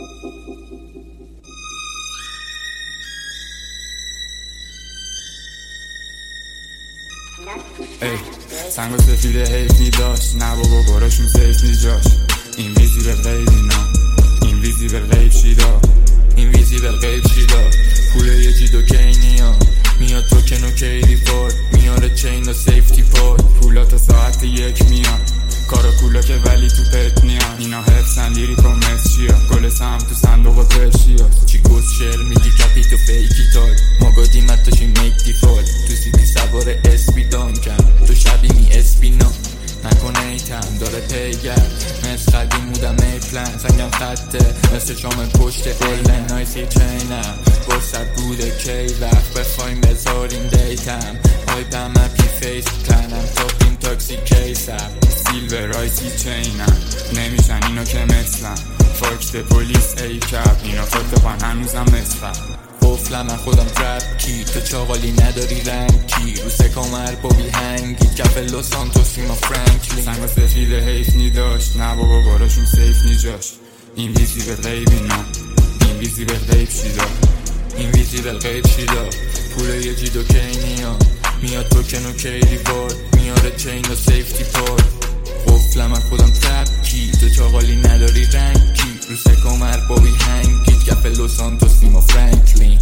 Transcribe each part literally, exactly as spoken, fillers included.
ای سنگ و سفیده حیف می داشت، نه بابا باراشون سیف نی جاش. این ویزیبل غیب اینا، این ویزیبل غیب شیدا، این ویزیبل غیب شیدا. پوله یه جید و کینیا میاد توکن و کیری فورد، میاره چین و سیفتی پورد. پولا تا ساعت یک میاد، کارا کولا که ولی تو پت میاد. اینا حفظن لیریک و مسچیا، گل سم تو صندوق و پرشیا. چی گوز شعر میگی کپی تو فیکی تای، ما گادیم اتاشی میک دیفالت. تو سیتی سوار اسپی دان کن، تو شبی می اسپینا نکنه ایتم داره پیگر. مثل قدیم بودم میپلن، سنگم خطه مثل شام پشت ایلن. نایسی چینم بستر بوده کی وقت بخوایم بذاریم دیتم. هایپم اپی فیس کنم تاپیم تاکسی کیسم. سیلور رایسی چینم نمیشن اینا که مثلم. فاکت پولیس ای کپ، اینا فتقان هنوزم مثلم. قفلم من خودم ترپ کی، تو چاقالی نداری رنگ کی. رو سکامر بابی هنگی کف لوس سانتوس ما فرانکلین. سنگ و سفیده حیف نی داشت، نه بابا باراشون سیف نی جاش. این ویزیبل غیب اینا، این ویزیبل غیب شیدا، این ویزیبل غیب شیدا. پوله یه جید و کینیا میاد توکن و کیری بارد، میاره چین و سیفتی پورد. قفلم من خودم ترپ کی، تو چاقالی نداری رنگ کی. رو سکامر بابی هنگی کف لوس سانتوس ما فرانکلین.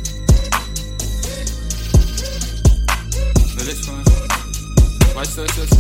What's